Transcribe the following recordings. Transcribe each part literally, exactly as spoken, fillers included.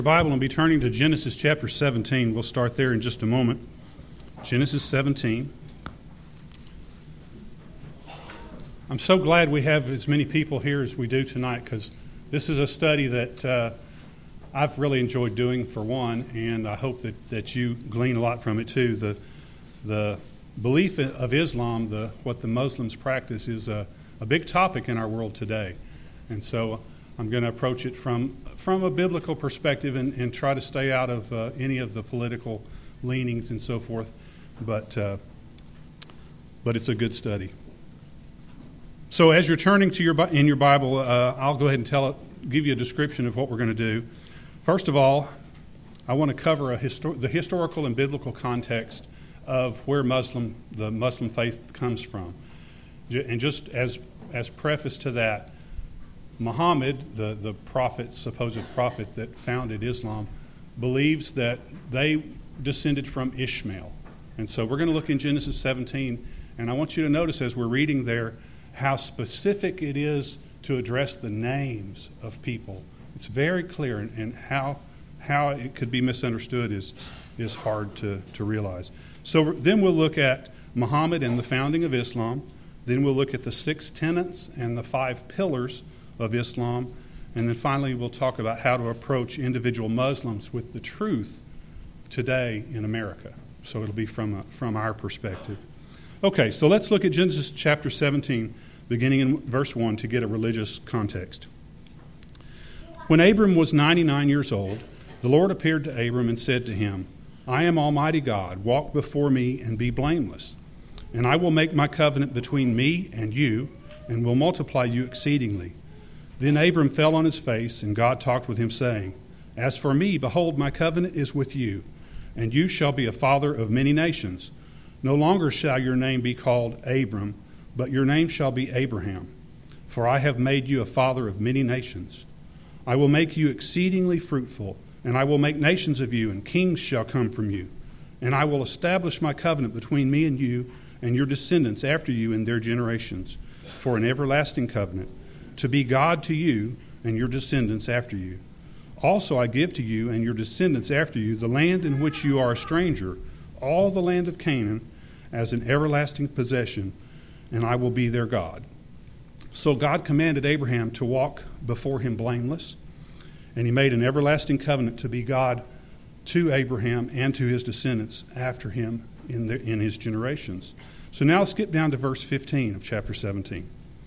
Bible and be turning to Genesis chapter seventeen. We'll start there in just a moment. Genesis seventeen. I'm so glad we have as many people here as we do tonight, because this is a study that uh, I've really enjoyed doing, for one, and I hope that, that you glean a lot from it too. The the belief of Islam, the what the Muslims practice, is a, a big topic in our world today, and so I'm going to approach it from from a biblical perspective and, and try to stay out of uh, any of the political leanings and so forth. But uh, but it's a good study. So as you're turning to your in your Bible, uh, I'll go ahead and tell it, give you a description of what we're going to do. First of all, I want to cover a histor- the historical and biblical context of where Muslim the Muslim faith comes from, and just as as preface to that, Muhammad, the, the prophet, supposed prophet that founded Islam, believes that they descended from Ishmael. And so we're going to look in Genesis seventeen, and I want you to notice as we're reading there how specific it is to address the names of people. It's very clear, and, and how how it could be misunderstood is is hard to, to realize. So then we'll look at Muhammad and the founding of Islam. Then we'll look at the six tenets and the five pillars of Islam, and then finally we'll talk about how to approach individual Muslims with the truth today in America. So it'll be from a, from our perspective. Okay, so let's look at Genesis chapter seventeen, beginning in verse one, to get a religious context. When Abram was ninety-nine years old, the Lord appeared to Abram and said to him, "I am Almighty God, walk before me and be blameless, and I will make my covenant between me and you, and will multiply you exceedingly." Then Abram fell on his face, and God talked with him, saying, "As for me, behold, my covenant is with you, and you shall be a father of many nations. No longer shall your name be called Abram, but your name shall be Abraham, for I have made you a father of many nations. I will make you exceedingly fruitful, and I will make nations of you, and kings shall come from you. And I will establish my covenant between me and you, and your descendants after you in their generations, for an everlasting covenant, to be God to you and your descendants after you. Also I give to you and your descendants after you the land in which you are a stranger, all the land of Canaan, as an everlasting possession, and I will be their God." So God commanded Abraham to walk before him blameless, and he made an everlasting covenant to be God to Abraham and to his descendants after him in, the, in his generations. So now let's skip down to verse fifteen of chapter seventeen.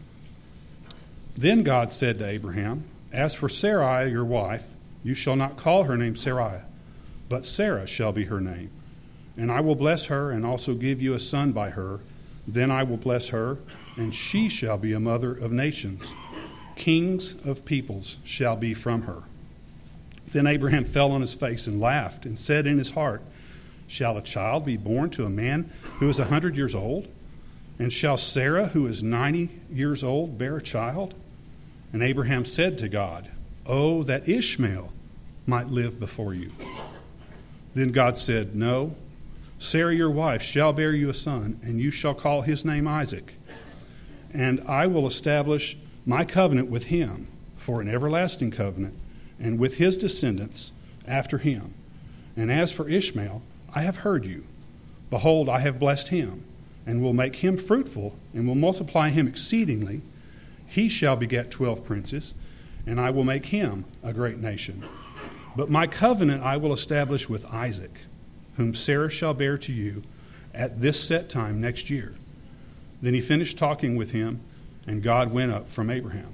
Then God said to Abraham, "As for Sarai, your wife, you shall not call her name Sarai, but Sarah shall be her name. And I will bless her and also give you a son by her. Then I will bless her, and she shall be a mother of nations. Kings of peoples shall be from her." Then Abraham fell on his face and laughed and said in his heart, "Shall a child be born to a man who is a hundred years old? And shall Sarah, who is ninety years old, bear a child?" And Abraham said to God, "Oh, that Ishmael might live before you." Then God said, "No, Sarah your wife shall bear you a son, and you shall call his name Isaac. And I will establish my covenant with him for an everlasting covenant, and with his descendants after him. And as for Ishmael, I have heard you. Behold, I have blessed him, and will make him fruitful, and will multiply him exceedingly. He shall beget twelve princes, and I will make him a great nation. But my covenant I will establish with Isaac, whom Sarah shall bear to you at this set time next year." Then he finished talking with him, and God went up from Abraham.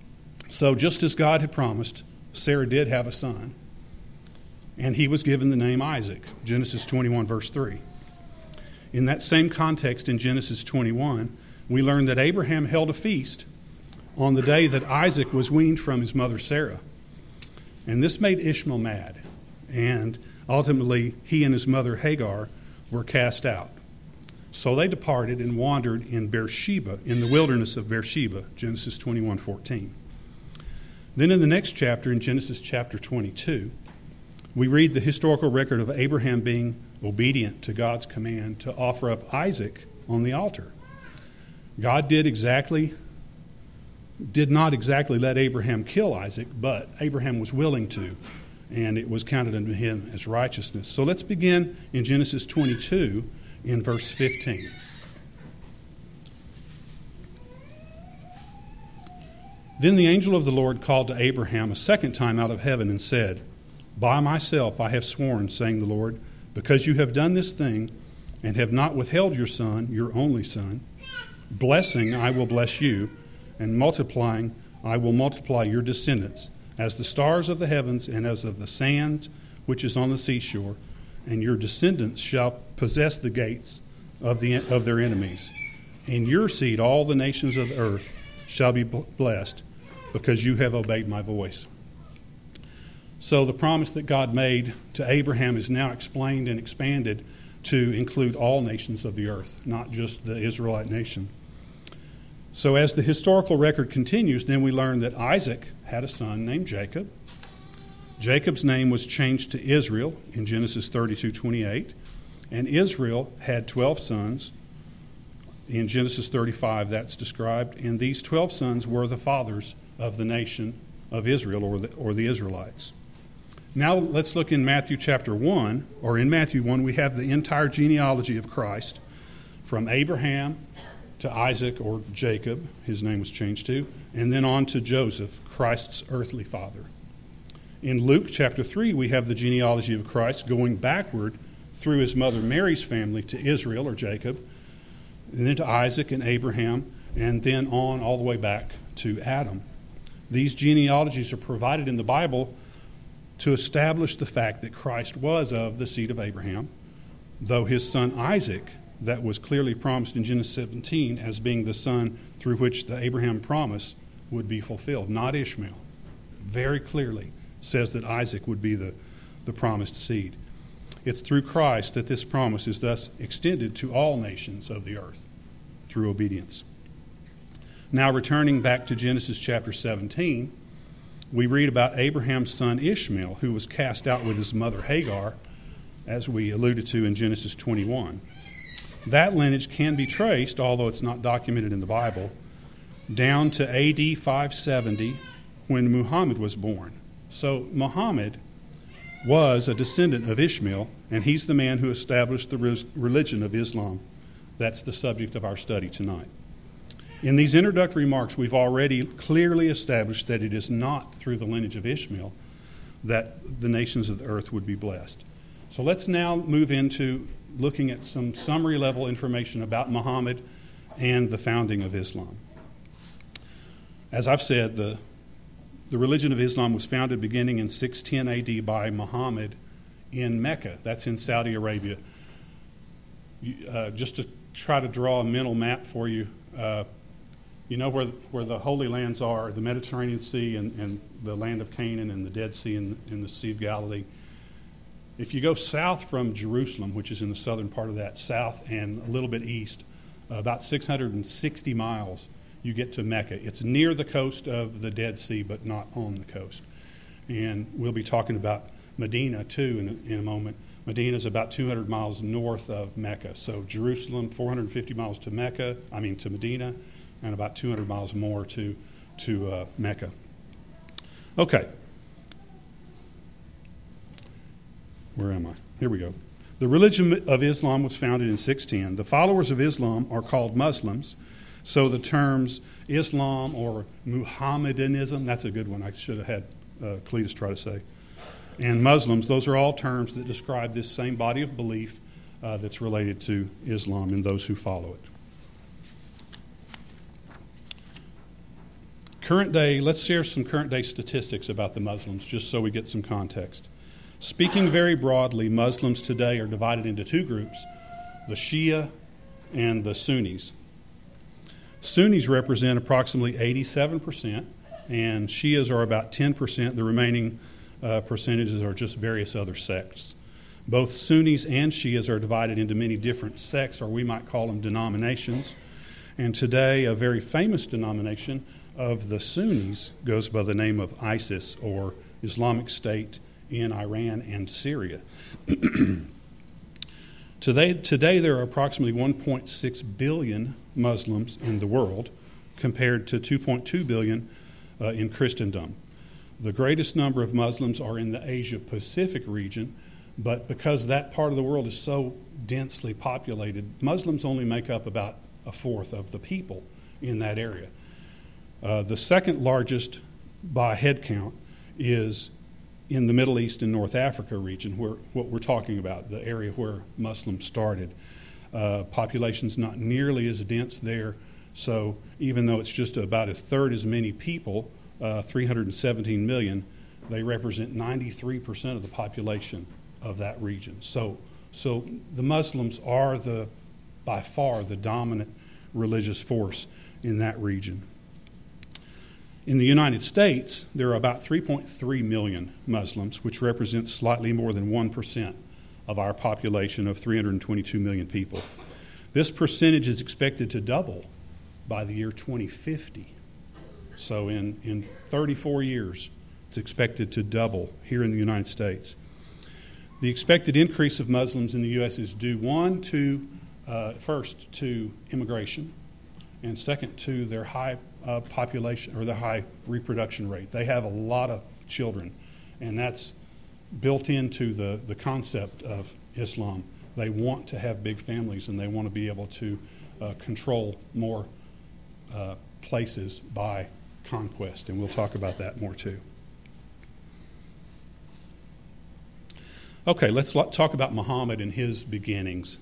So just as God had promised, Sarah did have a son, and he was given the name Isaac, Genesis twenty-one, verse three. In that same context in Genesis twenty-one, we learn that Abraham held a feast on the day that Isaac was weaned from his mother Sarah. And this made Ishmael mad, and ultimately he and his mother Hagar were cast out. So they departed and wandered in Beersheba, in the wilderness of Beersheba, Genesis twenty-one, fourteen. Then in the next chapter, in Genesis chapter twenty-two, we read the historical record of Abraham being obedient to God's command to offer up Isaac on the altar. God did exactly did not exactly let Abraham kill Isaac, but Abraham was willing to. and it was counted unto him as righteousness. So let's begin in Genesis twenty-two in verse fifteen. Then the angel of the Lord called to Abraham a second time out of heaven and said, By myself I have sworn, saying the Lord, because you have done this thing and have not withheld your son, your only son, blessing I will bless you, and multiplying I will multiply your descendants, as the stars of the heavens and as of the sand which is on the seashore, and your descendants shall possess the gates of the of their enemies. In your seed all the nations of the earth shall be blessed, because you have obeyed my voice. So the promise that God made to Abraham is now explained and expanded to include all nations of the earth, not just the Israelite nation. So as the historical record continues, then we learn that Isaac had a son named Jacob. Jacob's name was changed to Israel in Genesis thirty-two twenty-eight, and Israel had twelve sons. In Genesis thirty-five, that's described, and these twelve sons were the fathers of the nation of Israel, or the, or the Israelites. Now let's look in Matthew chapter one, or in Matthew one, we have the entire genealogy of Christ, from Abraham to Isaac, or Jacob, his name was changed to, and then on to Joseph, Christ's earthly father. In Luke chapter three, we have the genealogy of Christ going backward through his mother Mary's family to Israel, or Jacob, and then to Isaac and Abraham, and then on all the way back to Adam. These genealogies are provided in the Bible to establish the fact that Christ was of the seed of Abraham, though his son Isaac, that was clearly promised in Genesis seventeen as being the son through which the Abraham promise would be fulfilled, not Ishmael. Very clearly says that Isaac would be the, the promised seed. It's through Christ that this promise is thus extended to all nations of the earth through obedience. Now, returning back to Genesis chapter seventeen, we read about Abraham's son Ishmael, who was cast out with his mother Hagar, as we alluded to in Genesis twenty-one. That lineage can be traced, although it's not documented in the Bible, down to A D five seventy, when Muhammad was born. So Muhammad was a descendant of Ishmael, and he's the man who established the religion of Islam. That's the subject of our study tonight. In these introductory remarks, we've already clearly established that it is not through the lineage of Ishmael that the nations of the earth would be blessed. So let's now move into looking at some summary level information about Muhammad and the founding of Islam. As I've said, the, the religion of Islam was founded beginning in six ten A D by Muhammad in Mecca. That's in Saudi Arabia. Uh, just to try to draw a mental map for you, uh, you know where where the Holy Lands are, the Mediterranean Sea and, and the land of Canaan and the Dead Sea and, and the Sea of Galilee. If you go south from Jerusalem, which is in the southern part of that, south and a little bit east, uh, about six hundred sixty miles, you get to Mecca. It's near the coast of the Dead Sea, but not on the coast. And we'll be talking about Medina, too, in a, in a moment. Medina is about two hundred miles north of Mecca. So Jerusalem, four hundred fifty miles to Mecca, I mean to Medina, and about two hundred miles more to, to uh, Mecca. Okay. Where am I? Here we go. The religion of Islam was founded in six ten. The followers of Islam are called Muslims. So the terms Islam or Muhammadanism, that's a good one. I should have had uh, Cletus try to say. And Muslims, those are all terms that describe this same body of belief uh, that's related to Islam and those who follow it. Current day, let's share some current day statistics about the Muslims, just so we get some context. Speaking very broadly, Muslims today are divided into two groups, the Shia and the Sunnis. Sunnis represent approximately eighty-seven percent, and Shias are about ten percent. The remaining uh, percentages are just various other sects. Both Sunnis and Shias are divided into many different sects, or we might call them denominations. And today, a very famous denomination of the Sunnis goes by the name of ISIS, or Islamic State in Iran and Syria. today, today, there are approximately one point six billion Muslims in the world, compared to two point two billion uh, in Christendom. The greatest number of Muslims are in the Asia-Pacific region, but because that part of the world is so densely populated, Muslims only make up about a fourth of the people in that area. Uh, the second largest by head count is in the Middle East and North Africa region, where what we're talking about, the area where Muslims started. Uh, population's not nearly as dense there, so even though it's just about a third as many people, uh, three hundred seventeen million, they represent ninety-three percent of the population of that region. So, so the Muslims are the, by far, the dominant religious force in that region. In the United States, there are about three point three million Muslims, which represents slightly more than one percent of our population of three hundred twenty-two million people. This percentage is expected to double by the year twenty fifty. So in, in thirty-four years, it's expected to double here in the United States. The expected increase of Muslims in the U S is due, one, to, uh, first, to immigration, and second, to their high uh, population or their high reproduction rate. They have a lot of children, and that's built into the, the concept of Islam. They want to have big families, and they want to be able to uh, control more uh, places by conquest, and we'll talk about that more too. Okay, let's talk about Muhammad and his beginnings.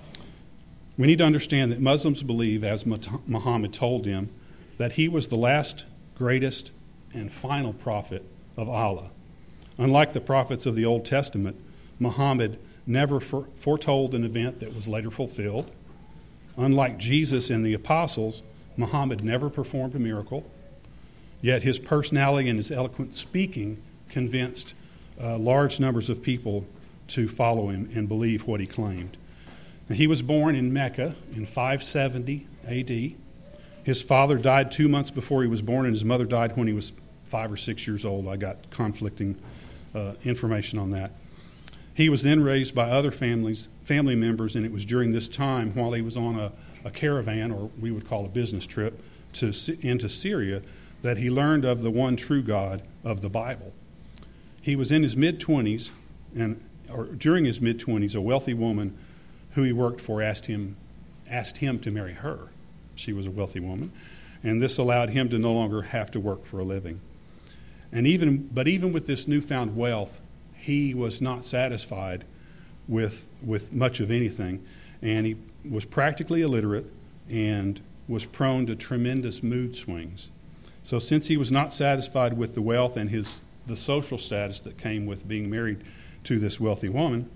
We need to understand that Muslims believe, as Muhammad told them, that he was the last, greatest, and final prophet of Allah. Unlike the prophets of the Old Testament, Muhammad never foretold an event that was later fulfilled. Unlike Jesus and the apostles, Muhammad never performed a miracle, yet his personality and his eloquent speaking convinced uh, large numbers of people to follow him and believe what he claimed. Now, he was born in Mecca in five seventy A D. His father died two months before he was born, and his mother died when he was five or six years old. I got conflicting uh, information on that. He was then raised by other families, family members, and it was during this time, while he was on a, a caravan, or we would call a business trip, to into Syria, that he learned of the one true God of the Bible. He was in his mid-twenties, and or during his mid-twenties, a wealthy woman who he worked for asked him asked him to marry her. She was a wealthy woman, and this allowed him to no longer have to work for a living. And even but even with this newfound wealth, he was not satisfied with with much of anything, and he was practically illiterate and was prone to tremendous mood swings. So since he was not satisfied with the wealth and his the social status that came with being married to this wealthy woman,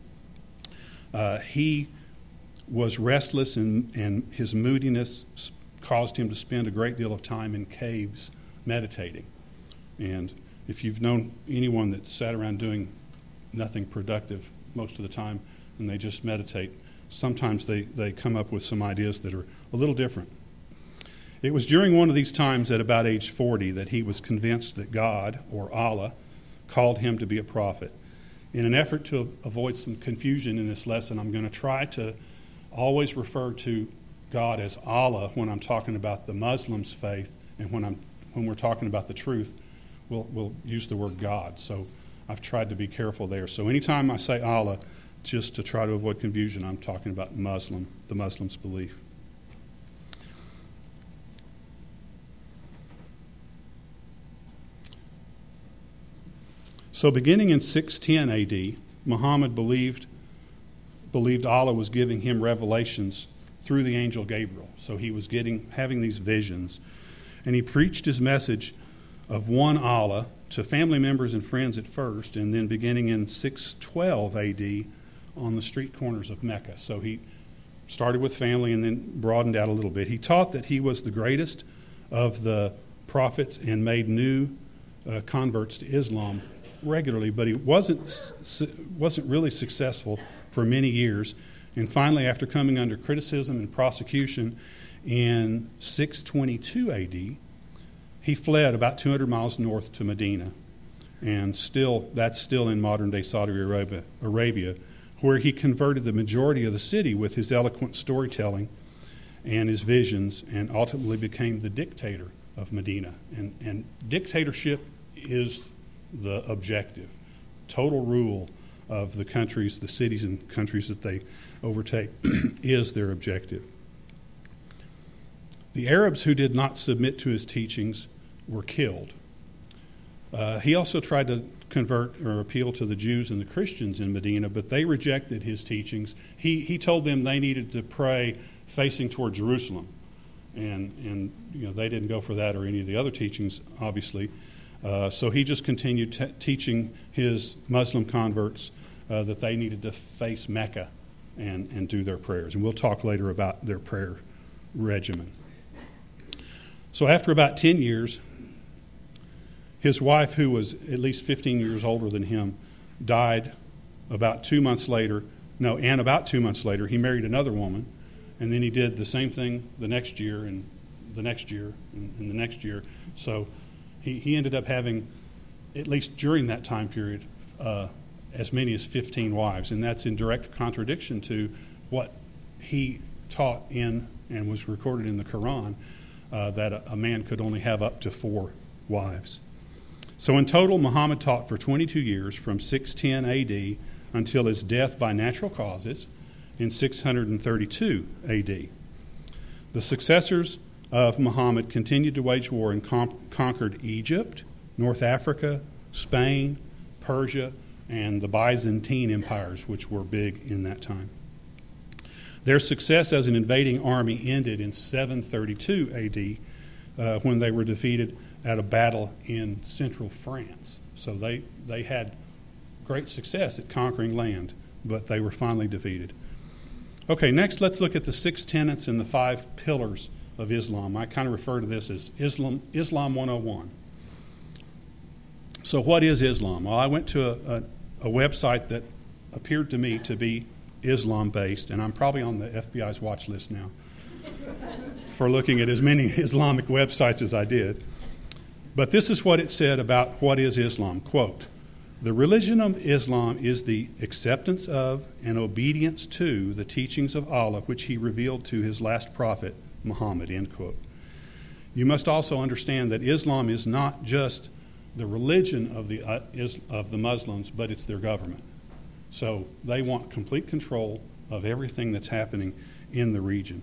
uh, he was restless, and, and his moodiness caused him to spend a great deal of time in caves meditating. And if you've known anyone that sat around doing nothing productive most of the time and they just meditate, sometimes they, they come up with some ideas that are a little different. It was during one of these times at about age forty that he was convinced that God, or Allah, called him to be a prophet. In an effort to avoid some confusion in this lesson, I'm going to try to always refer to God as Allah when I'm talking about the Muslims' faith, and when I'm when we're talking about the truth, we'll we'll use the word God. So I've tried to be careful there. So anytime I say Allah, just to try to avoid confusion, I'm talking about Muslim, the Muslims' belief. So beginning in six ten A D, Muhammad believed believed Allah was giving him revelations through the angel Gabriel. So he was getting having these visions. And he preached his message of one Allah to family members and friends at first, and then beginning in six twelve A D on the street corners of Mecca. So he started with family and then broadened out a little bit. He taught that he was the greatest of the prophets and made new uh, converts to Islam regularly, but he wasn't wasn't really successful for many years. And finally, after coming under criticism and prosecution in six twenty-two A D, he fled about two hundred miles north to Medina. And still, that's still in modern-day Saudi Arabia, Arabia, where he converted the majority of the city with his eloquent storytelling and his visions, and ultimately became the dictator of Medina. And, and dictatorship is the objective. Total rule of the countries, the cities and countries that they overtake is their objective. The Arabs who did not submit to his teachings were killed. Uh, he also tried to convert or appeal to the Jews and the Christians in Medina, but they rejected his teachings. He he told them they needed to pray facing toward Jerusalem, and and you know they didn't go for that or any of the other teachings, obviously. Uh, so he just continued t- teaching his Muslim converts uh, that they needed to face Mecca and and do their prayers. And we'll talk later about their prayer regimen. So after about ten years, his wife, who was at least fifteen years older than him, died about two months later. No, and about two months later, he married another woman, and then he did the same thing the next year and the next year and, and the next year. So he, he ended up having, at least during that time period, uh, as many as fifteen wives, and that's in direct contradiction to what he taught in and was recorded in the Quran, uh, that a, a man could only have up to four wives. So in total, Muhammad taught for twenty-two years, from six ten A D until his death by natural causes in six thirty-two A D. The successors of Muhammad continued to wage war and com- conquered Egypt, North Africa, Spain, Persia, and the Byzantine empires, which were big in that time. Their success as an invading army ended in seven thirty-two A D uh, when they were defeated at a battle in central France. So they, they had great success at conquering land, but they were finally defeated. Okay, next let's look at the six tenets and the five pillars of Islam. I kind of refer to this as Islam, Islam one oh one. So what is Islam? Well, I went to a, a, a website that appeared to me to be Islam-based, and I'm probably on the F B I's watch list now for looking at as many Islamic websites as I did. But this is what it said about what is Islam. Quote, "The religion of Islam is the acceptance of and obedience to the teachings of Allah, which he revealed to his last prophet, Muhammad," end quote. You must also understand that Islam is not just the religion of the, uh, is, of the Muslims, but it's their government. So they want complete control of everything that's happening in the region.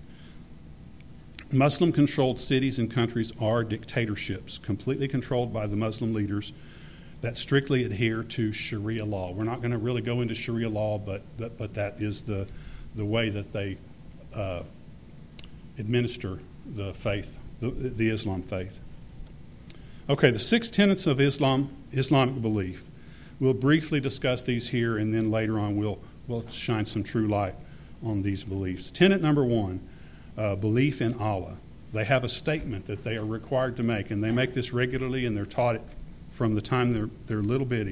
Muslim-controlled cities and countries are dictatorships, completely controlled by the Muslim leaders that strictly adhere to Sharia law. We're not going to really go into Sharia law, but but, but that is the the way that they uh, administer the faith, the, the Islam faith. Okay, the six tenets of Islam, Islamic belief. We'll briefly discuss these here, and then later on we'll we'll shine some true light on these beliefs. Tenet number one, uh, belief in Allah. They have a statement that they are required to make, and they make this regularly, and they're taught it from the time they're they're little bitty.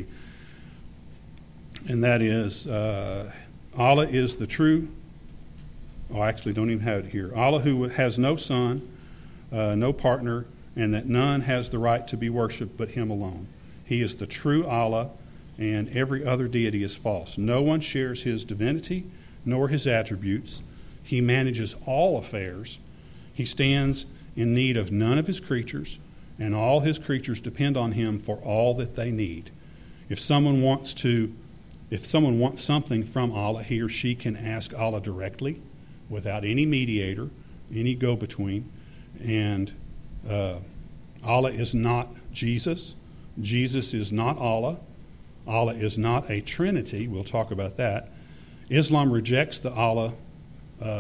And that is, uh, Allah is the true. Oh, I actually don't even have it here. Allah, who has no son, uh, no partner, and that none has the right to be worshipped but Him alone. He is the true Allah, and every other deity is false. No one shares His divinity nor His attributes. He manages all affairs. He stands in need of none of His creatures, and all His creatures depend on Him for all that they need. If someone wants to, if someone wants something from Allah, he or she can ask Allah directly, without any mediator, any go-between. And uh, Allah is not Jesus. Jesus is not Allah. Allah is not a trinity. We'll talk about that. Islam rejects the Allah, uh,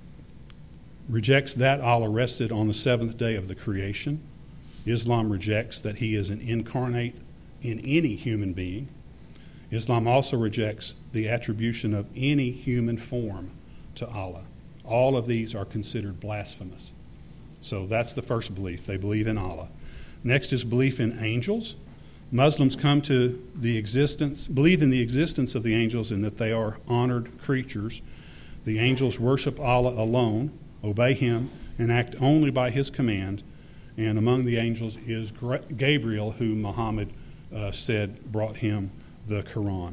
rejects that Allah rested on the seventh day of the creation. Islam rejects that He is an incarnate in any human being. Islam also rejects the attribution of any human form to Allah. All of these are considered blasphemous. So that's the first belief. They believe in Allah. Next is belief in angels. Muslims come to the existence, believe in the existence of the angels and that they are honored creatures. The angels worship Allah alone, obey Him, and act only by His command. And among the angels is Gabriel, who Muhammad uh, said brought him the Quran.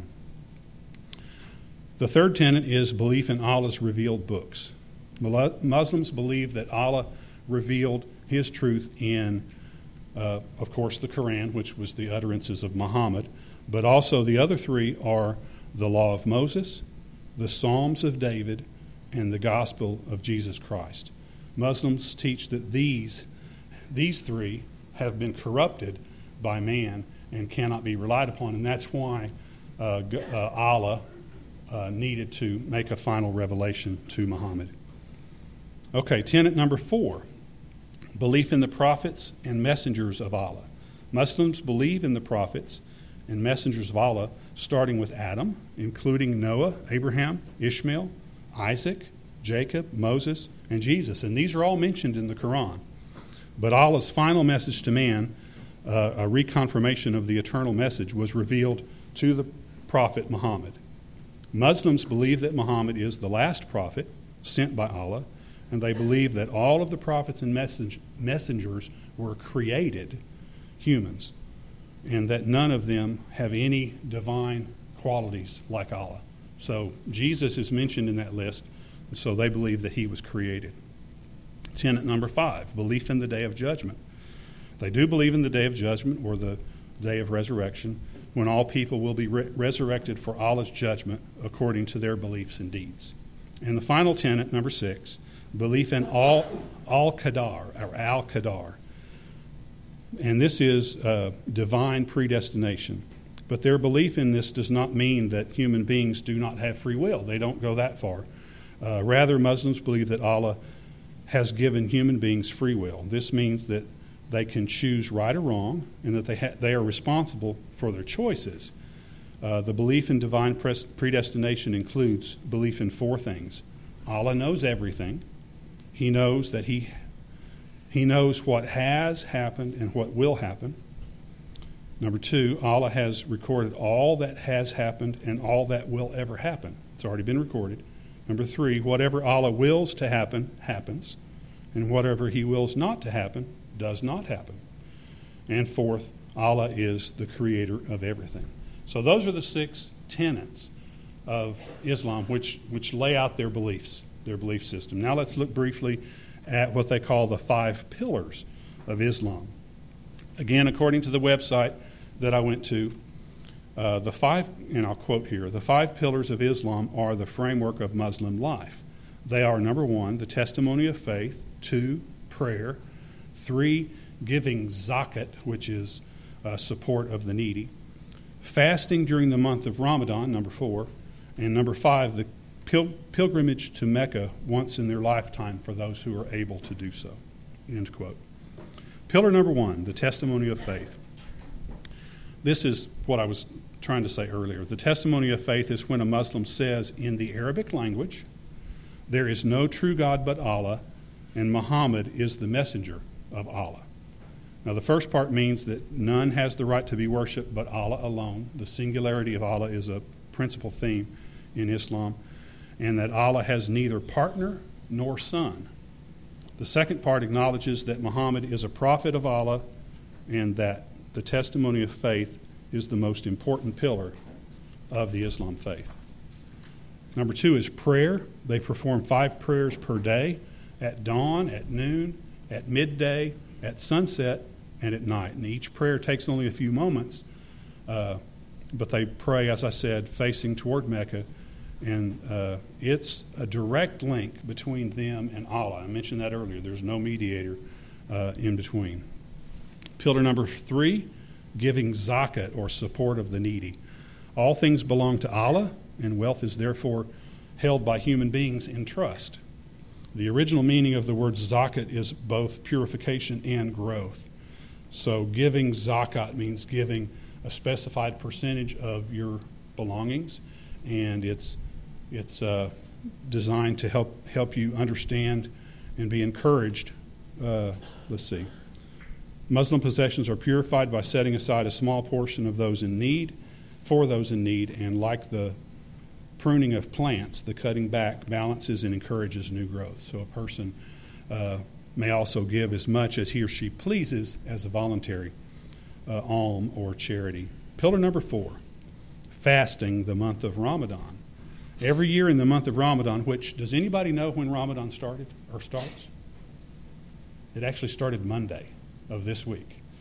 The third tenet is belief in Allah's revealed books. Muslims believe that Allah revealed His truth in Uh, of course, the Quran, which was the utterances of Muhammad, but also the other three are the Law of Moses, the Psalms of David, and the Gospel of Jesus Christ. Muslims teach that these, these three have been corrupted by man and cannot be relied upon, and that's why uh, uh, Allah uh, needed to make a final revelation to Muhammad. Okay, tenet number four, belief in the prophets and messengers of Allah. Muslims believe in the prophets and messengers of Allah, starting with Adam, including Noah, Abraham, Ishmael, Isaac, Jacob, Moses, and Jesus. And these are all mentioned in the Quran. But Allah's final message to man, uh, a reconfirmation of the eternal message, was revealed to the prophet Muhammad. Muslims believe that Muhammad is the last prophet sent by Allah, and they believe that all of the prophets and messenge- messengers were created humans, and that none of them have any divine qualities like Allah. So Jesus is mentioned in that list, so they believe that he was created. Tenet number five, belief in the day of judgment. They do believe in the day of judgment, or the day of resurrection, when all people will be re- resurrected for Allah's judgment according to their beliefs and deeds. And the final tenet, number six, belief in all al-Qadar, or al-Qadar. And this is uh, divine predestination. But their belief in this does not mean that human beings do not have free will. They don't go that far. Uh, rather, Muslims believe that Allah has given human beings free will. This means that they can choose right or wrong, and that they ha- they are responsible for their choices. Uh, the belief in divine pres- predestination includes belief in four things. Allah knows everything. He knows that he He knows what has happened and what will happen. Number two, Allah has recorded all that has happened and all that will ever happen. It's already been recorded. Number three, whatever Allah wills to happen, happens. And whatever he wills not to happen, does not happen. And fourth, Allah is the creator of everything. So those are the six tenets of Islam which, which lay out their beliefs, their belief system. Now let's look briefly at what they call the five pillars of Islam. Again, according to the website that I went to, uh, the five, and I'll quote here, the five pillars of Islam are the framework of Muslim life. They are, number one, the testimony of faith, two, prayer, three, giving zakat, which is uh, support of the needy, fasting during the month of Ramadan, number four, and number five, the pil- pilgrimage to Mecca once in their lifetime for those who are able to do so, end quote. Pillar number one, the testimony of faith. This is what I was trying to say earlier. The testimony of faith is when a Muslim says in the Arabic language, there is no true God but Allah, and Muhammad is the messenger of Allah. Now, the first part means that none has the right to be worshipped but Allah alone. The singularity of Allah is a principal theme in Islam, and that Allah has neither partner nor son. The second part acknowledges that Muhammad is a prophet of Allah, and that the testimony of faith is the most important pillar of the Islam faith. Number two is prayer. They perform five prayers per day, at dawn, at noon, at midday, at sunset, and at night. And each prayer takes only a few moments, uh, but they pray, as I said, facing toward Mecca, and uh, it's a direct link between them and Allah. I mentioned that earlier. There's no mediator uh, in between. Pillar number three, giving zakat, or support of the needy. All things belong to Allah, and wealth is therefore held by human beings in trust. The original meaning of the word zakat is both purification and growth. So giving zakat means giving a specified percentage of your belongings, and it's it's uh, designed to help help you understand and be encouraged. Uh, let's see. Muslim possessions are purified by setting aside a small portion of those in need, for those in need, and like the pruning of plants, the cutting back balances and encourages new growth. So a person uh, may also give as much as he or she pleases as a voluntary uh, alm or charity. Pillar number four, fasting the month of Ramadan. Every year in the month of Ramadan, which, does anybody know when Ramadan started or starts? It actually started Monday of this week.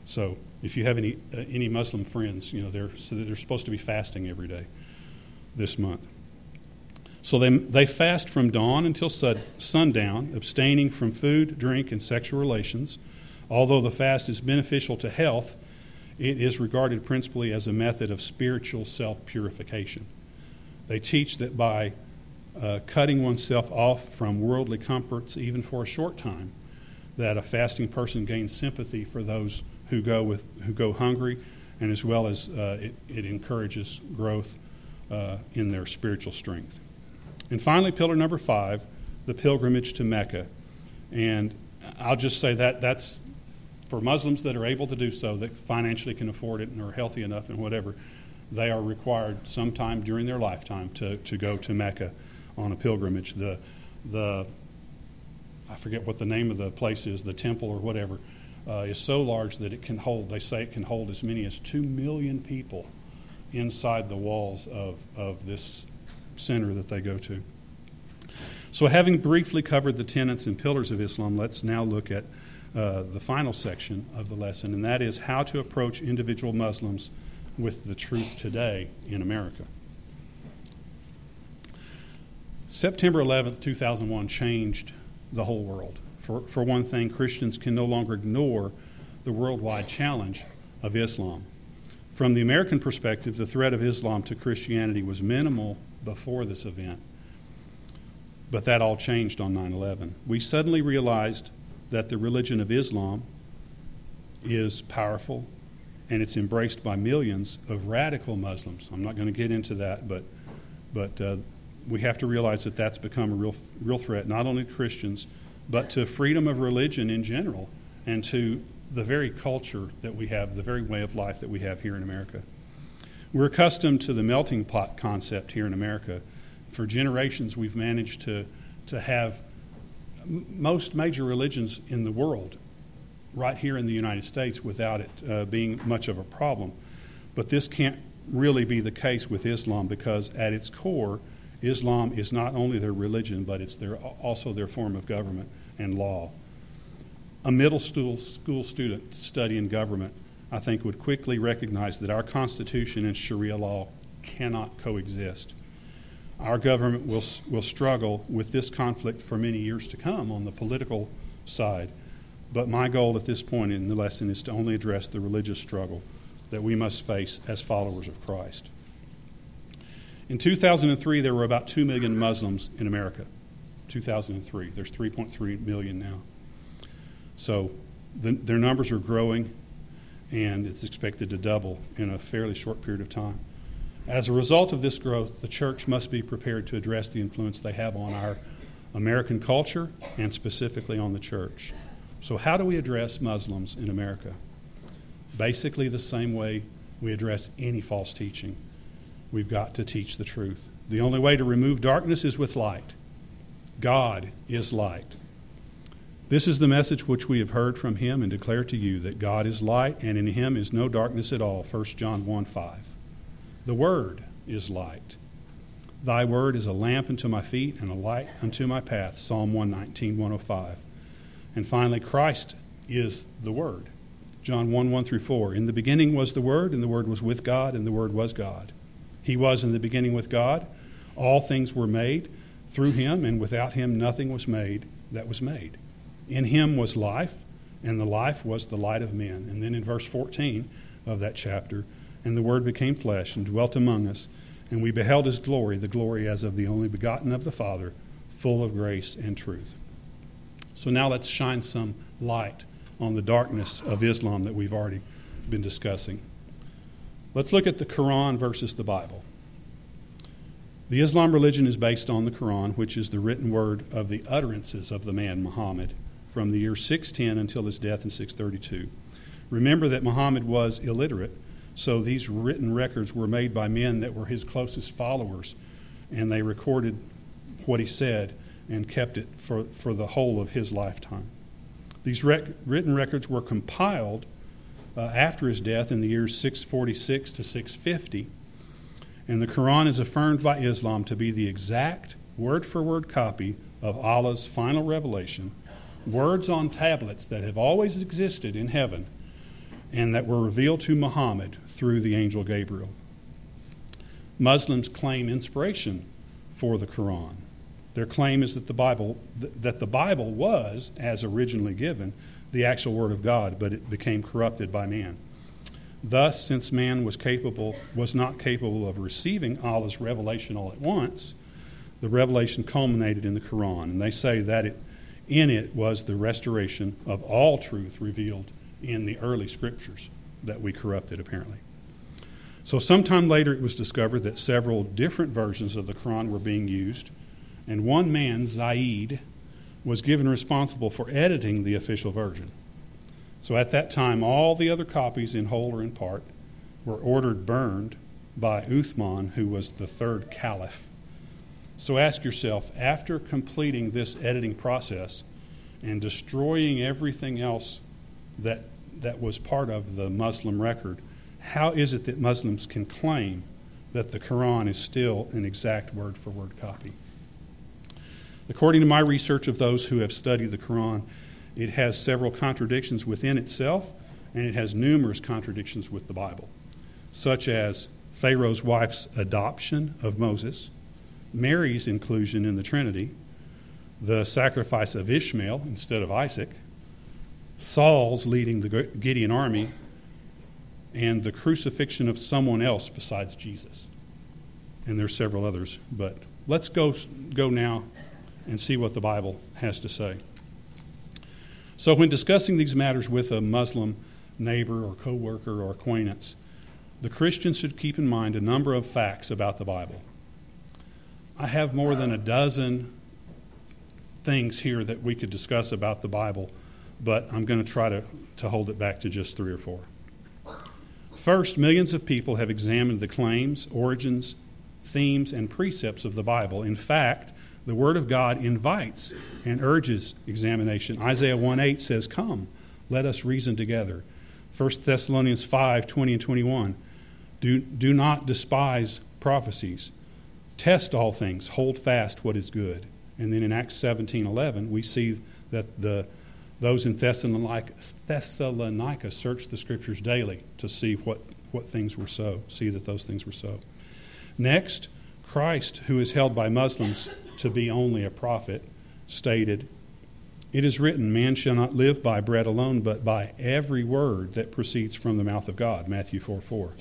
So if you have any uh, any Muslim friends, you know, they're so they're supposed to be fasting every day this month. So they they fast from dawn until sud, sundown, abstaining from food, drink, and sexual relations. Although the fast is beneficial to health, it is regarded principally as a method of spiritual self-purification. They teach that by uh, cutting oneself off from worldly comforts, even for a short time, that a fasting person gains sympathy for those who go with who go hungry, and as well as uh, it, it encourages growth uh, in their spiritual strength. And finally, pillar number five, the pilgrimage to Mecca. And I'll just say that that's for Muslims that are able to do so, that financially can afford it and are healthy enough and whatever, they are required sometime during their lifetime to, to go to Mecca on a pilgrimage. The the I forget what the name of the place is, the temple or whatever, uh, is so large that it can hold, they say it can hold as many as two million people inside the walls of, of this center that they go to. So having briefly covered the tenets and pillars of Islam, let's now look at uh, the final section of the lesson, and that is how to approach individual Muslims with the truth today in America. September eleventh, two thousand one changed the whole world. For, for one thing, Christians can no longer ignore the worldwide challenge of Islam. From the American perspective, the threat of Islam to Christianity was minimal before this event, but that all changed on nine eleven. We suddenly realized that the religion of Islam is powerful, and it's embraced by millions of radical Muslims. I'm not going to get into that, but but uh, we have to realize that that's become a real real threat, not only to Christians, but to freedom of religion in general, and to the very culture that we have, the very way of life that we have here in America. We're accustomed to the melting pot concept here in America. For generations, we've managed to, to have m- most major religions in the world right here in the United States without it uh, being much of a problem. But this can't really be the case with Islam, because at its core, Islam is not only their religion, but it's their, also their form of government and law. A middle school, school student studying government, I think, would quickly recognize that our Constitution and Sharia law cannot coexist. Our government will will struggle with this conflict for many years to come on the political side. But my goal at this point in the lesson is to only address the religious struggle that we must face as followers of Christ. In two thousand three, there were about two million Muslims in America. two thousand three. There's three point three million now. So the, their numbers are growing, and it's expected to double in a fairly short period of time. As a result of this growth, the church must be prepared to address the influence they have on our American culture and specifically on the church. So how do we address Muslims in America? Basically the same way we address any false teaching. We've got to teach the truth. The only way to remove darkness is with light. God is light. This is the message which we have heard from him and declare to you, that God is light, and in him is no darkness at all. First John one five. The Word is light. Thy word is a lamp unto my feet and a light unto my path. Psalm one nineteen, one oh five. And finally, Christ is the Word. John one, one through four. In the beginning was the Word, and the Word was with God, and the Word was God. He was in the beginning with God. All things were made through him, and without him nothing was made that was made. In him was life, and the life was the light of men. And then in verse fourteen of that chapter, and the Word became flesh and dwelt among us, and we beheld his glory, the glory as of the only begotten of the Father, full of grace and truth. So now let's shine some light on the darkness of Islam that we've already been discussing. Let's look at the Quran versus the Bible. The Islam religion is based on the Quran, which is the written word of the utterances of the man Muhammad from the year six ten until his death in six thirty-two. Remember that Muhammad was illiterate, so these written records were made by men that were his closest followers, and they recorded what he said and kept it for, for the whole of his lifetime. These rec- written records were compiled uh, after his death in the years six forty-six to six fifty, and the Quran is affirmed by Islam to be the exact word-for-word copy of Allah's final revelation, words on tablets that have always existed in heaven, and that were revealed to Muhammad through the angel Gabriel. Muslims claim inspiration for the Quran. Their claim is that the Bible that the Bible was, as originally given, the actual Word of God, but it became corrupted by man. Thus, since man was capable was not capable of receiving Allah's revelation all at once, the revelation culminated in the Quran, and they say that it, in it was the restoration of all truth revealed in the early scriptures that we corrupted, apparently. So sometime later it was discovered that several different versions of the Quran were being used, and one man, Zaid, was given responsible for editing the official version. So at that time, all the other copies, in whole or in part, were ordered burned by Uthman, who was the third caliph. So ask yourself, after completing this editing process and destroying everything else that that was part of the Muslim record, how is it that Muslims can claim that the Quran is still an exact word-for-word copy? According to my research of those who have studied the Quran, it has several contradictions within itself, and it has numerous contradictions with the Bible, such as Pharaoh's wife's adoption of Moses, Mary's inclusion in the Trinity, the sacrifice of Ishmael instead of Isaac, Saul's leading the Gideon army, and the crucifixion of someone else besides Jesus. And there's several others, but let's go go now and see what the Bible has to say. So when discussing these matters with a Muslim neighbor or coworker or acquaintance, the Christian should keep in mind a number of facts about the Bible. I have more than a dozen things here that we could discuss about the Bible, but I'm going to try to, to hold it back to just three or four. First, millions of people have examined the claims, origins, themes, and precepts of the Bible. In fact, the Word of God invites and urges examination. Isaiah one eight says, "Come, let us reason together." First Thessalonians five twenty and twenty-one, do, do not despise prophecies. Test all things, hold fast what is good. And then in Acts seventeen eleven, we see that the those in Thessalonica, Thessalonica searched the Scriptures daily to see what, what things were so, see that those things were so. Next, Christ, who is held by Muslims to be only a prophet, stated, "It is written, man shall not live by bread alone, but by every word that proceeds from the mouth of God," Matthew four four.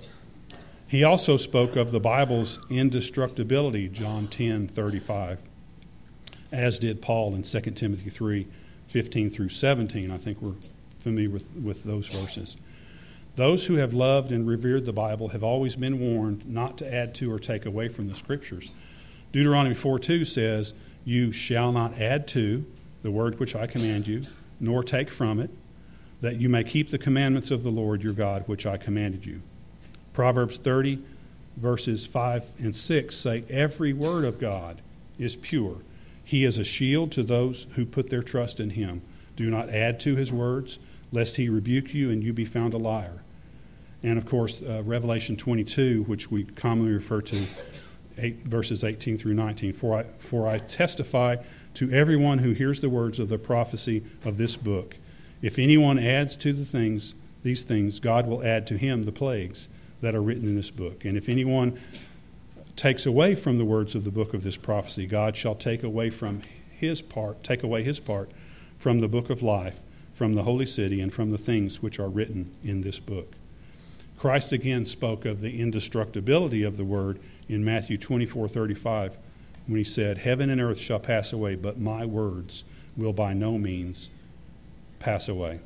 He also spoke of the Bible's indestructibility, John ten thirty-five, as did Paul in Second Timothy three fifteen through seventeen. I think we're familiar with, with those verses. Those who have loved and revered the Bible have always been warned not to add to or take away from the Scriptures. Deuteronomy four two says, "You shall not add to the word which I command you, nor take from it, that you may keep the commandments of the Lord your God which I commanded you." Proverbs thirty, verses five and six say, "Every word of God is pure. He is a shield to those who put their trust in him. Do not add to his words, lest he rebuke you and you be found a liar." And of course, uh, Revelation twenty-two, which we commonly refer to, eight, verses eighteen through nineteen, for I, for I testify to everyone who hears the words of the prophecy of this book. If anyone adds to the things, these things, God will add to him the plagues that are written in this book. And if anyone takes away from the words of the book of this prophecy, God shall take away from his part, take away his part from the book of life, from the holy city, and from the things which are written in this book. Christ again spoke of the indestructibility of the word in Matthew twenty-four thirty-five, when he said, "Heaven and earth shall pass away, but my words will by no means pass away."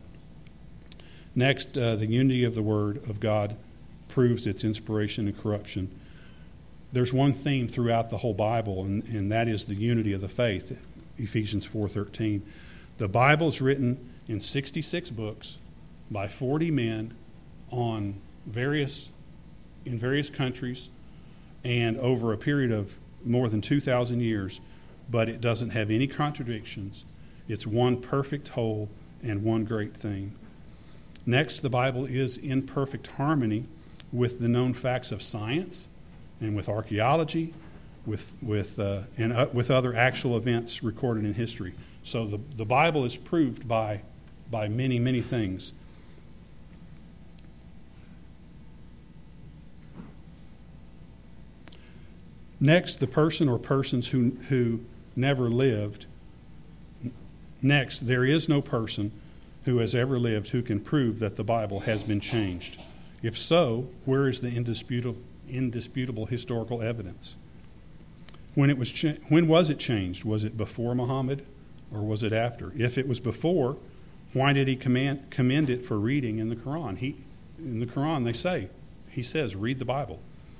Next, uh, the unity of the word of God proves its inspiration and corruption. There's one theme throughout the whole Bible, and, and that is the unity of the faith, Ephesians four thirteen. The Bible is written in sixty-six books by forty men on various in various countries and over a period of more than two thousand years, but it doesn't have any contradictions. It's one perfect whole and one great thing. Next, the Bible is in perfect harmony with the known facts of science and with archaeology, with with uh, and uh, with other actual events recorded in history. So the, the Bible is proved by by many, many things. Next, the person or persons who, who never lived. Next, there is no person who has ever lived who can prove that the Bible has been changed. If so, where is the indisputable, indisputable historical evidence? When it was cha- when was it changed? Was it before Muhammad or was it after? If it was before, why did he command, commend it for reading in the Quran? He, in the Quran, they say, he says, read the Bible.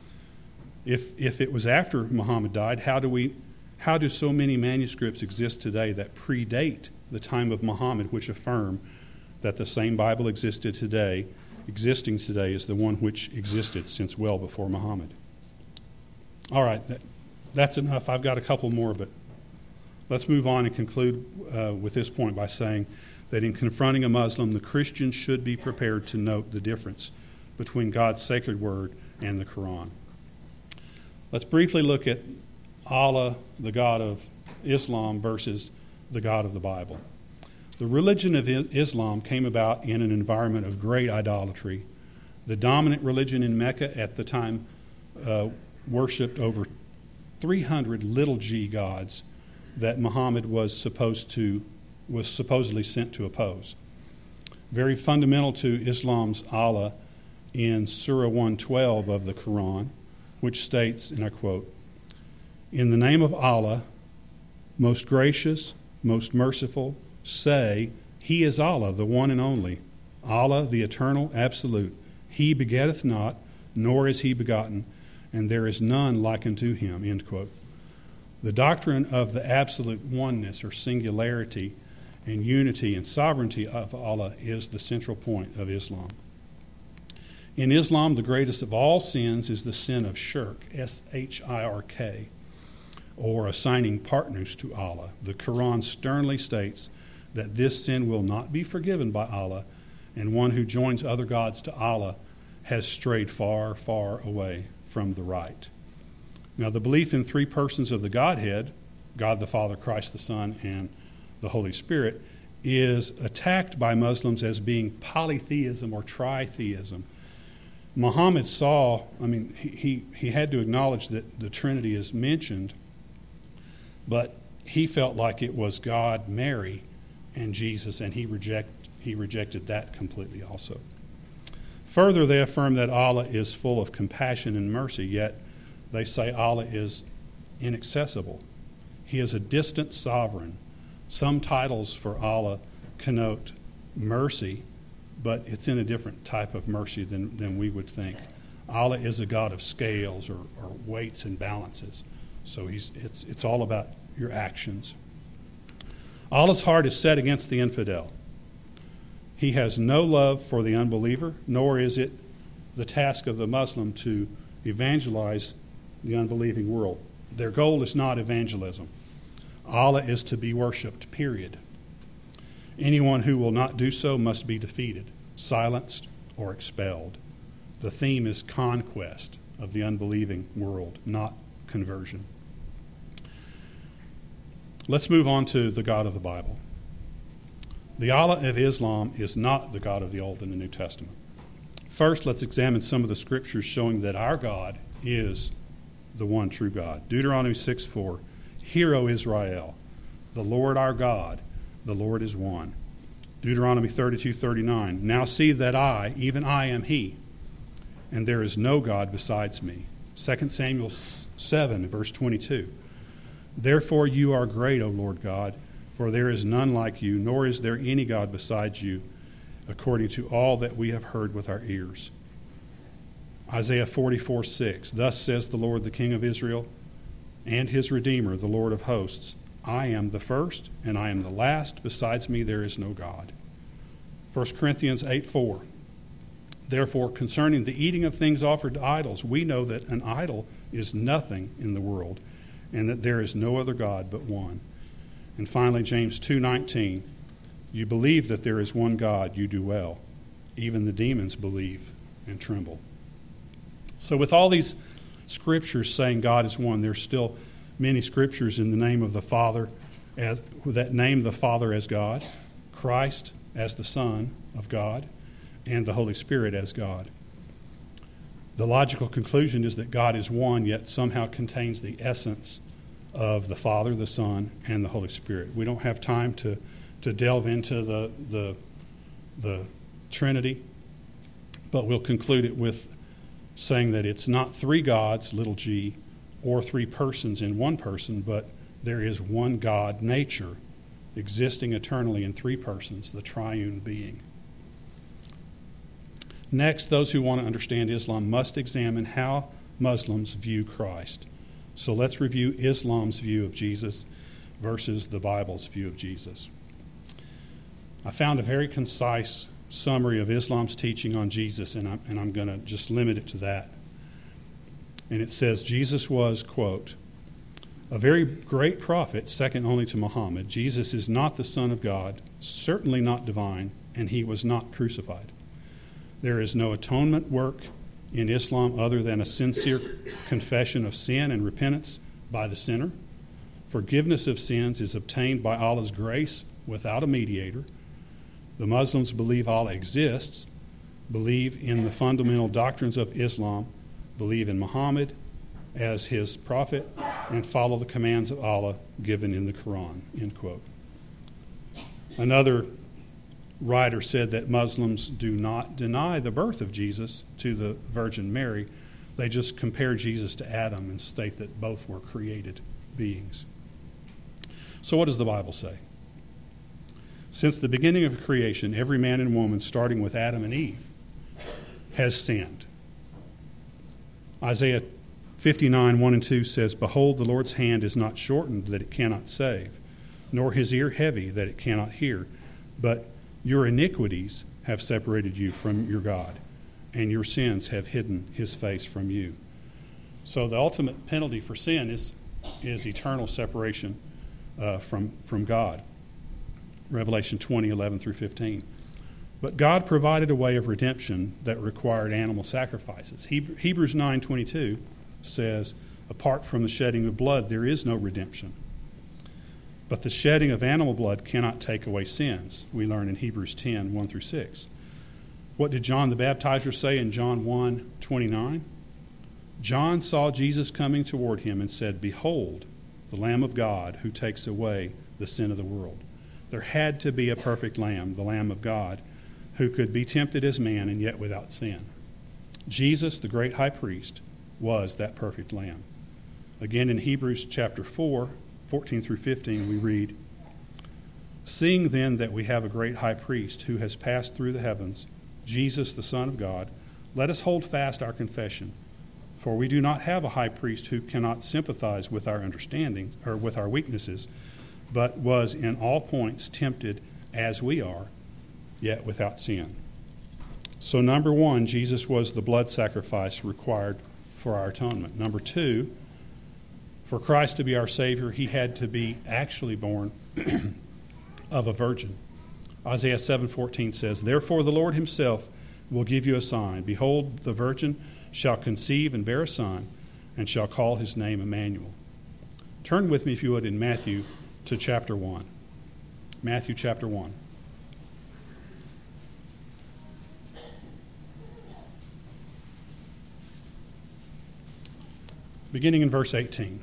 If if it was after Muhammad died, how do we, how do so many manuscripts exist today that predate the time of Muhammad, which affirm that the same Bible existed today, existing today, is the one which existed since well before Muhammad? All right, that, that's enough. I've got a couple more, but let's move on and conclude uh, with this point by saying that in confronting a Muslim, the Christian should be prepared to note the difference between God's sacred word and the Quran. Let's briefly look at Allah, the God of Islam, versus the God of the Bible. The religion of Islam came about in an environment of great idolatry. The dominant religion in Mecca at the time uh, worshipped over three hundred little g gods that Muhammad was supposed to was supposedly sent to oppose. Very fundamental to Islam's Allah in Surah one twelve of the Quran, which states, and I quote, "In the name of Allah, most gracious, most merciful, say, He is Allah, the one and only, Allah, the eternal, absolute. He begetteth not, nor is He begotten, and there is none like unto Him," end quote. The doctrine of the absolute oneness or singularity and unity and sovereignty of Allah is the central point of Islam. In Islam, the greatest of all sins is the sin of shirk, S H I R K, or assigning partners to Allah. The Quran sternly states that this sin will not be forgiven by Allah, and one who joins other gods to Allah has strayed far, far away from the right. Now, the belief in three persons of the Godhead, God the Father, Christ the Son, and the Holy Spirit, is attacked by Muslims as being polytheism or tritheism. Muhammad saw, I mean, he, he, he had to acknowledge that the Trinity is mentioned, but he felt like it was God, Mary, and Jesus, and he reject he rejected that completely also. Further, they affirm that Allah is full of compassion and mercy, yet they say Allah is inaccessible. He is a distant sovereign. Some titles for Allah connote mercy, but it's in a different type of mercy than, than we would think. Allah is a God of scales or, or weights and balances. So he's it's it's all about your actions. Allah's heart is set against the infidel. He has no love for the unbeliever, nor is it the task of the Muslim to evangelize the unbelieving world. Their goal is not evangelism. Allah is to be worshipped, period. Anyone who will not do so must be defeated, silenced, or expelled. The theme is conquest of the unbelieving world, not conversion. Let's move on to the God of the Bible. The Allah of Islam is not the God of the Old and the New Testament. First, let's examine some of the scriptures showing that our God is the one true God. Deuteronomy six four, "Hear, O Israel, the Lord our God, the Lord is one." Deuteronomy thirty-two thirty-nine, "Now see that I, even I, am He, and there is no God besides me." Second Samuel seven, verse twenty-two, "Therefore you are great, O Lord God, for there is none like you, nor is there any God besides you, according to all that we have heard with our ears." Isaiah forty-four six, "Thus says the Lord, the King of Israel, and his Redeemer, the Lord of hosts, I am the first, and I am the last. Besides me there is no God." First Corinthians eight four, "Therefore, concerning the eating of things offered to idols, we know that an idol is nothing in the world, and that there is no other God but one." And finally, James two nineteen, "You believe that there is one God, you do well. Even the demons believe and tremble." So with all these scriptures saying God is one, there's still many scriptures in the name of the Father, as, that name the Father as God, Christ as the Son of God, and the Holy Spirit as God. The logical conclusion is that God is one, yet somehow contains the essence of the Father, the Son, and the Holy Spirit. We don't have time to, to delve into the, the, the Trinity, but we'll conclude it with saying that it's not three gods, little g, or three persons in one person, but there is one God nature existing eternally in three persons, the triune being. Next, those who want to understand Islam must examine how Muslims view Christ. So let's review Islam's view of Jesus versus the Bible's view of Jesus. I found a very concise summary of Islam's teaching on Jesus, and I'm, and I'm going to just limit it to that. And it says, Jesus was, quote, a very great prophet, second only to Muhammad. Jesus is not the Son of God, certainly not divine, and he was not crucified. There is no atonement work in Islam other than a sincere confession of sin and repentance by the sinner. Forgiveness of sins is obtained by Allah's grace without a mediator. The Muslims believe Allah exists, believe in the fundamental doctrines of Islam, believe in Muhammad as his prophet, and follow the commands of Allah given in the Quran, end quote. Another writer said that Muslims do not deny the birth of Jesus to the Virgin Mary. They just compare Jesus to Adam and state that both were created beings. So what does the Bible say? Since the beginning of creation, every man and woman, starting with Adam and Eve, has sinned. Isaiah fifty-nine, one and two says, Behold, the Lord's hand is not shortened that it cannot save, nor his ear heavy that it cannot hear. But your iniquities have separated you from your God, and your sins have hidden his face from you. So the ultimate penalty for sin is, is eternal separation uh, from, from God. Revelation twenty, eleven through fifteen. But God provided a way of redemption that required animal sacrifices. Hebrews nine twenty-two says, apart from the shedding of blood, there is no redemption. But the shedding of animal blood cannot take away sins. We learn in Hebrews ten, one through six. What did John the Baptizer say in John one twenty-nine? John saw Jesus coming toward him and said, Behold, the Lamb of God who takes away the sin of the world. There had to be a perfect Lamb, the Lamb of God, who could be tempted as man and yet without sin. Jesus, the great high priest, was that perfect Lamb. Again, in Hebrews chapter four, fourteen through fifteen, we read, Seeing then that we have a great high priest who has passed through the heavens, Jesus, the Son of God, let us hold fast our confession. For we do not have a high priest who cannot sympathize with our understandings or with our weaknesses, but was in all points tempted as we are, yet without sin. So number one, Jesus was the blood sacrifice required for our atonement. Number two, for Christ to be our Savior, he had to be actually born of a virgin. Isaiah seven fourteen says, Therefore the Lord himself will give you a sign. Behold, the virgin shall conceive and bear a son, and shall call his name Emmanuel. Turn with me, if you would, in Matthew to chapter one. Matthew chapter one. Beginning in verse eighteen.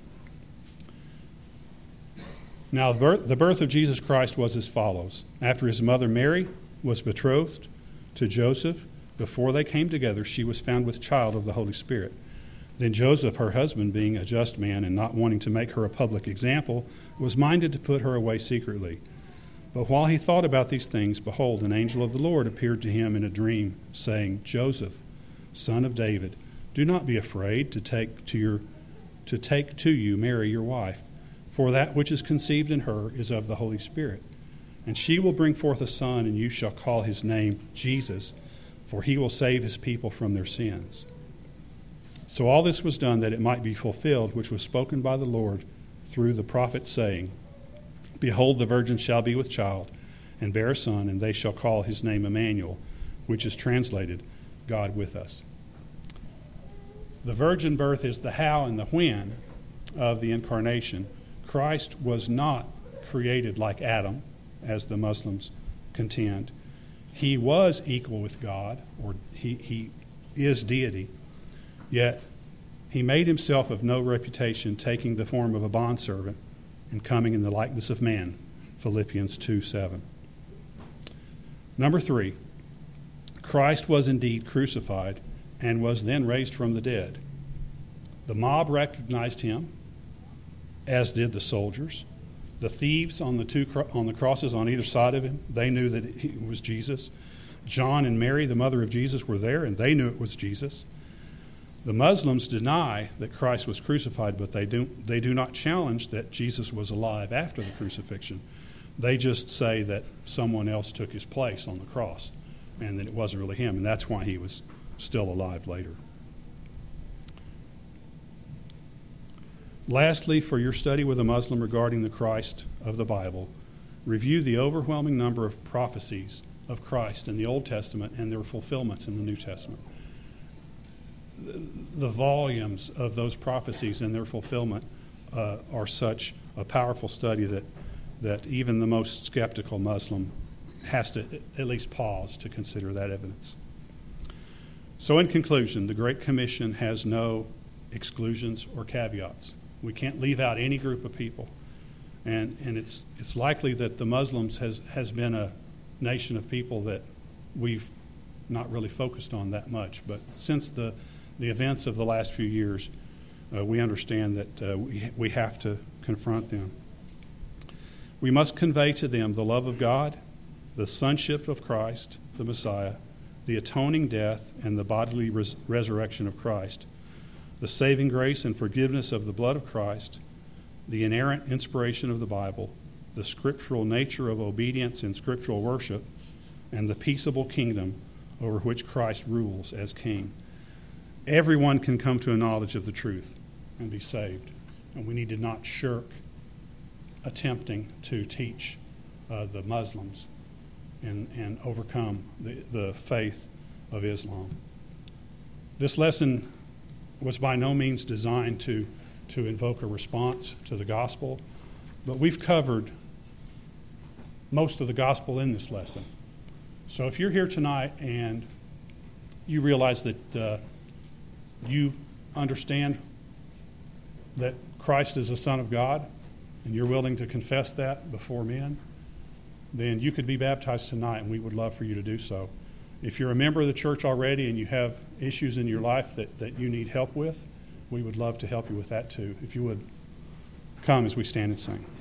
Now the birth of Jesus Christ was as follows. After his mother Mary was betrothed to Joseph, before they came together, she was found with child of the Holy Spirit. Then Joseph, her husband, being a just man and not wanting to make her a public example, was minded to put her away secretly. But while he thought about these things, behold, an angel of the Lord appeared to him in a dream, saying, Joseph, son of David, do not be afraid to take to your to take to you Mary your wife, for that which is conceived in her is of the Holy Spirit. And she will bring forth a son, and you shall call his name Jesus, for he will save his people from their sins. So all this was done that it might be fulfilled, which was spoken by the Lord through the prophet, saying, Behold, the virgin shall be with child, and bear a son, and they shall call his name Emmanuel, which is translated, God with us. The virgin birth is the how and the when of the incarnation. Christ was not created like Adam, as the Muslims contend. He was equal with God, or he, he is deity, Yet he made himself of no reputation, taking the form of a bondservant and coming in the likeness of man. Philippians two seven. Number three, Christ was indeed crucified and was then raised from the dead. The mob recognized him, as did the soldiers. The thieves on the two on the crosses on either side of him, they knew that he was Jesus. John and Mary, the mother of Jesus, were there, and they knew it was Jesus. The Muslims deny that Christ was crucified, but they do, they do not challenge that Jesus was alive after the crucifixion. They just say that someone else took his place on the cross and that it wasn't really him, and that's why he was still alive later. Lastly, for your study with a Muslim regarding the Christ of the Bible, review the overwhelming number of prophecies of Christ in the Old Testament and their fulfillments in the New Testament. The volumes of those prophecies and their fulfillment uh, are such a powerful study that, that even the most skeptical Muslim has to at least pause to consider that evidence. So in conclusion, the Great Commission has no exclusions or caveats. We can't leave out any group of people. And and it's it's likely that the Muslims has, has been a nation of people that we've not really focused on that much. But since the, the events of the last few years, uh, we understand that uh, we, we have to confront them. We must convey to them the love of God, the sonship of Christ, the Messiah, the atoning death and the bodily res- resurrection of Christ, the saving grace and forgiveness of the blood of Christ, the inerrant inspiration of the Bible, the scriptural nature of obedience and scriptural worship, and the peaceable kingdom over which Christ rules as king. Everyone can come to a knowledge of the truth and be saved, and we need to not shirk attempting to teach uh, the Muslims and, and overcome the, the faith of Islam. This lesson was by no means designed to, to invoke a response to the gospel, but we've covered most of the gospel in this lesson. So if you're here tonight and you realize that uh, you understand that Christ is the Son of God, and you're willing to confess that before men, then you could be baptized tonight, and we would love for you to do so. If you're a member of the church already and you have issues in your life that, that you need help with, we would love to help you with that too. If you would come as we stand and sing.